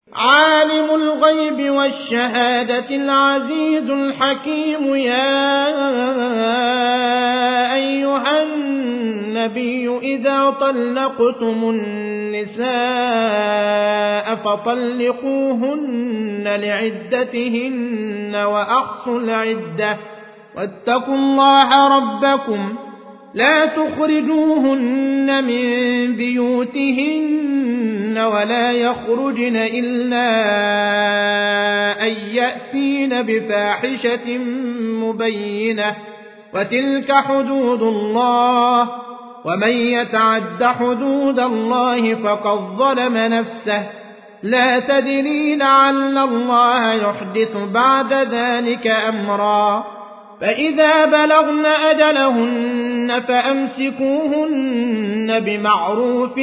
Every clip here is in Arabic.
عالم الغيب والشهادة العزيز الحكيم. يا أيها النبي إذا طلقتم النساء فطلقوهن لعدتهن وأحصوا العدة واتقوا الله ربكم لا تخرجوهن من بيوتهن ولا يخرجن إلا أن يأتين بفاحشة مبينة وتلك حدود الله ومن يتعد حدود الله فقد ظلم نفسه لا تدري لعل الله يحدث بعد ذلك أمرا. فإذا بلغن أجلهن فأمسكوهن بمعروف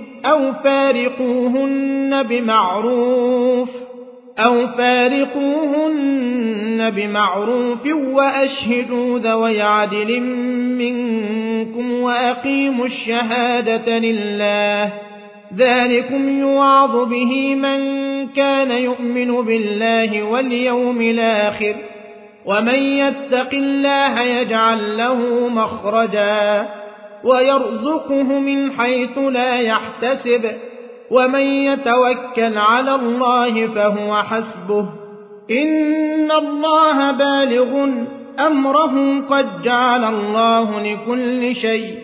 أو فارقوهن بمعروف وأشهدوا ذوي عدل منكم وأقيموا الشهادة لله ذلكم يوعظ به من كان يؤمن بالله واليوم الآخر ومن يتق الله يجعل له مخرجا ويرزقه من حيث لا يحتسب ومن يتوكل على الله فهو حسبه إن الله بالغ أمره قد جعل الله لكل شيء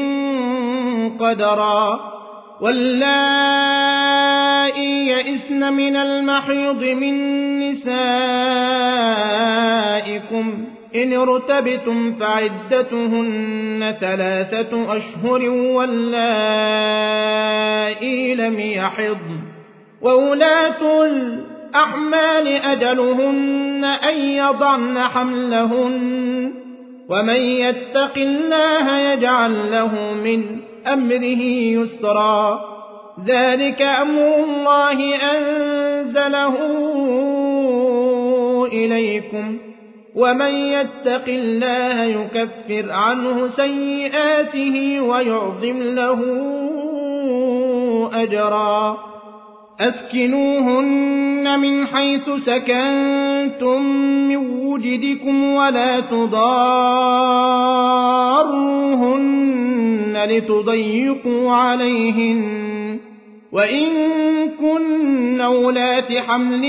قدرا. واللائي يئسن من المحيض من نسائكم إن ارتبتم فعدتهن 3 أشهر واللائي لم يحضن وولاة الأحمال أجلهن أن يضعن حملهن ومن يتق الله يجعل له من أمره يسرا ذلك أمر الله أنزله إليكم ومن يتق الله يكفر عنه سيئاته ويعظم له أجرا. أسكنوهن من حيث سكنتم من وجدكم ولا تضاروهن لتضيقوا عليهن وإن كن أولات حمل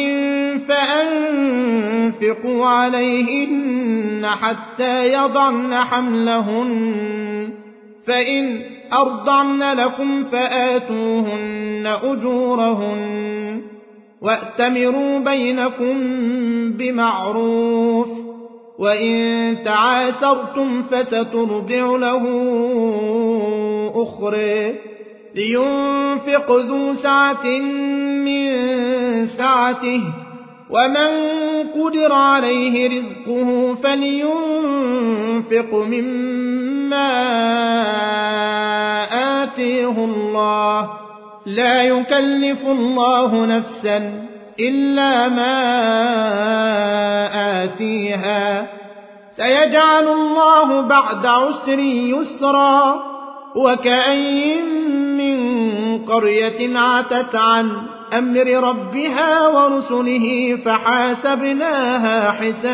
فأنفقوا عليهن حتى يضعن حملهن فإن أرضعن لكم فآتوهن أجورهن وأتمروا بينكم بمعروف وإن تعاسرتم فسترضع له أخرى لينفق ذو سعة من سعته ومن قدر عليه رزقه فلينفق مما آتيه الله لا يكلف الله نفسا إلا ما آتيها سيجعل الله بعد عسر يسرا. وكأين من قرية عتت عن أمر ربها ورسله فحاسبناها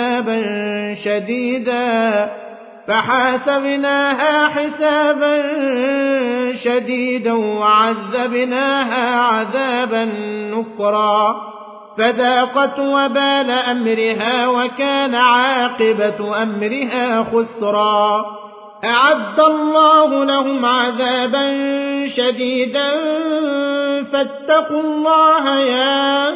حسابا شديدا وعذبناها عذابا نكرا فذاقت وبال أمرها وكان عاقبة أمرها خسرا. أعد الله لهم عذابا شديدا فاتقوا الله يا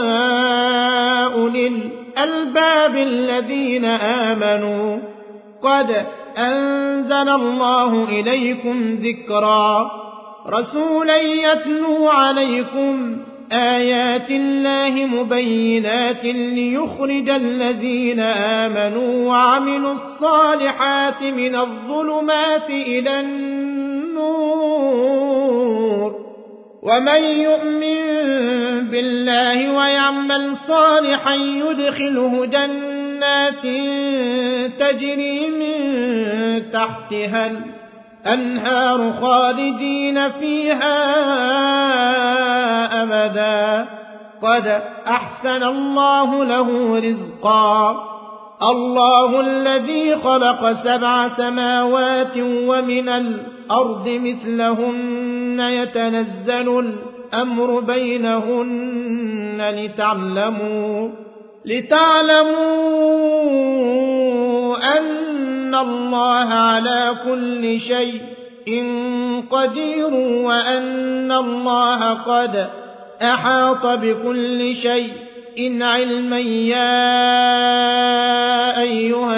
أولي الألباب الذين آمنوا قد أنزل الله إليكم ذكرا رسولا يتلو عليكم آيات الله مبينات ليخرج الذين آمنوا وعملوا الصالحات من الظلمات إلى النور ومن يؤمن بالله ويعمل صالحا يدخله جنات تجري من تحتها الأنهار خالدين فيها أبدا قد أحسن الله له رزقا الله الذي خلق 7 سماوات ومن الأرض مثلهن يتنزل الأمر بينهن لتعلموا أن الله على كل شيء قدير وأن الله قد أحاط بكل شيء علما يا أيها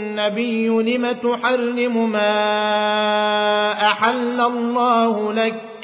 النبي لم تحرم ما أحل الله لك